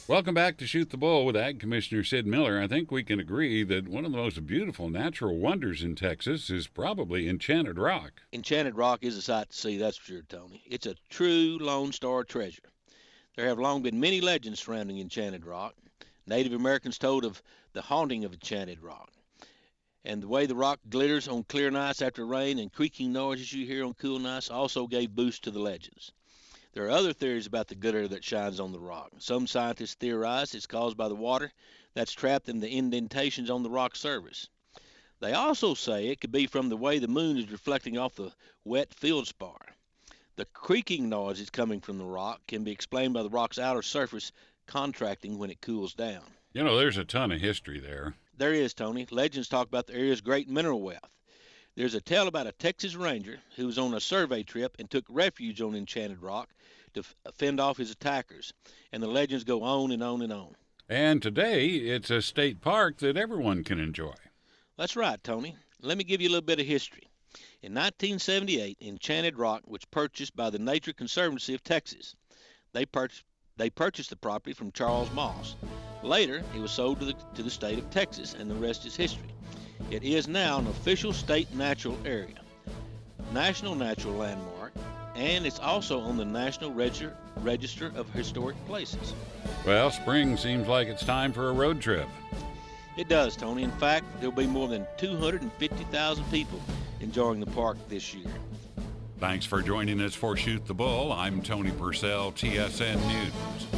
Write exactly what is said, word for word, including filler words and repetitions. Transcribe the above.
Welcome back to Shoot the Bull with Ag Commissioner Sid Miller. I think we can agree that one of the most beautiful natural wonders in Texas is probably Enchanted Rock. Enchanted Rock is a sight to see, that's for sure, Tony. It's a true Lone Star treasure. There have long been many legends surrounding Enchanted Rock. Native Americans told of the haunting of Enchanted Rock, and the way the rock glitters on clear nights after rain and creaking noises you hear on cool nights also gave boost to the legends. There are other theories about the glitter that shines on the rock. Some scientists theorize it's caused by the water that's trapped in the indentations on the rock's surface. They also say it could be from the way the moon is reflecting off the wet feldspar. The creaking noises coming from the rock can be explained by the rock's outer surface contracting when it cools down. You know, there's a ton of history there. There is, Tony. Legends talk about the area's great mineral wealth. There's a tale about a Texas Ranger who was on a survey trip and took refuge on Enchanted Rock to f- fend off his attackers. And the legends go on and on and on. And today, it's a state park that everyone can enjoy. That's right, Tony. Let me give you a little bit of history. In nineteen seventy-eight, Enchanted Rock was purchased by the Nature Conservancy of Texas. They, pur- they purchased the property from Charles Moss. Later, it was sold to the, to the state of Texas, and the rest is history. It is now an official state natural area, national natural landmark, and it's also on the National Register, Register of Historic Places. Well, spring seems like it's time for a road trip. It does, Tony. In fact, there'll be more than two hundred fifty thousand people enjoying the park this year. Thanks for joining us for Shoot the Bull. I'm Tony Purcell, T S N News.